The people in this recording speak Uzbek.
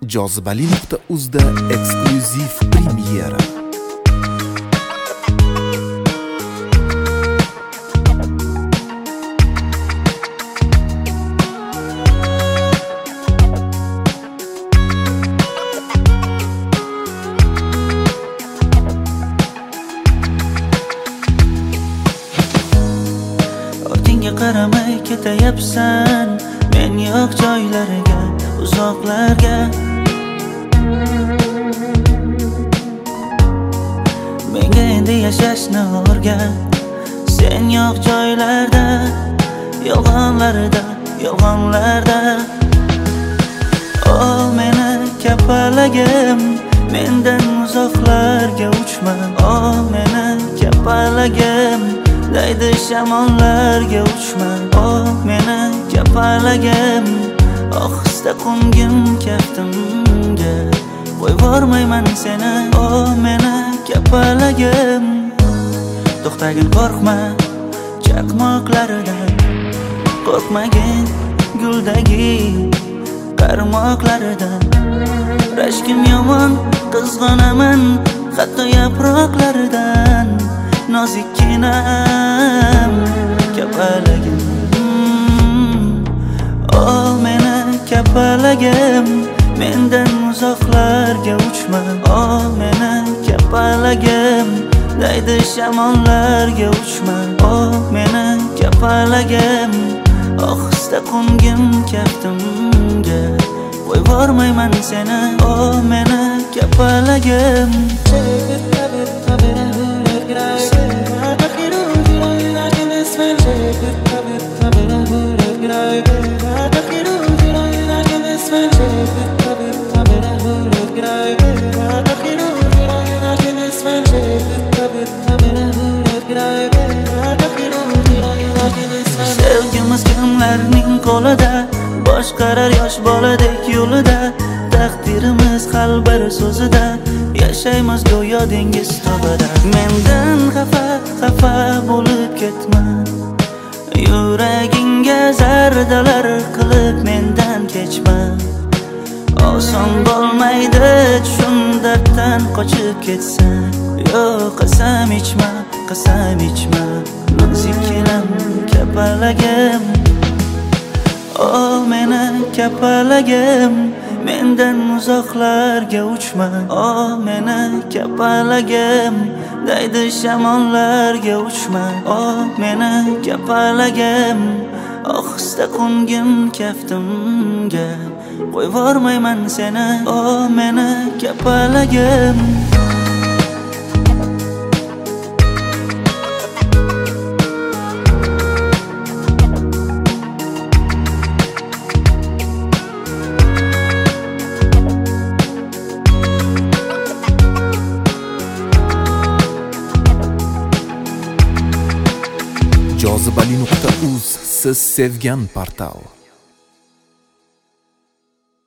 Jozibali.uzda eksklyuziv premyera. Ortingga qaramay ketayapsan, men yo'q joylarga, uzoqlarga. Menga endi yashashni o'rgat, sen yo'q joylarda, yolg'onlarda, yolg'onlarda. O meni kapalagim, mendan uzoqlarga uchma. O meni kapalagim, daydi shamollarga uchma. O meni kapalagim, ohista qo'ngin kaftimga, qo'yvormayman seni. O meni kapalagim, to'xtagin, qo'rqma chaqmoqlaridan, qo'rqmagin guldagi qarmoqlaridan. Rashkim yomon, qizg'onaman hatto yaproqlaridan. Nozikkinam kapalagim, o meni kapalagim, mendan uzoqlarga uchma. O meni kapalagim, daydi shamollarga uchma. O meni kapalagim, ohista qo'ngin kaftimga, qo'yvormayman seni. O meni kapalagim. Sevgimiz kimlarning qo'lida, boshqarar yosh boladek yo'lida. Taqdirimiz hal bir so'zida, yashaymiz go'yo dengiz tobida. Mendan xafa bo'lib ketma, yuragingga zardalar qilib mendan kechma. Oson bo'lmaydi shundaqdan qochib ketsan. Yo'q, qasam ichma, qasam ichma. Nozikkinam kapalagim, o meni kapalagim, mendan uzoqlarga uchma. O meni kapalagim, daydi shamollarga uchma. O meni kapalagim, ohista qo'ngin kaftimga, qo'yvormayman seni. O meni kapalagim. Jozibali.uz, siz sevgan portal.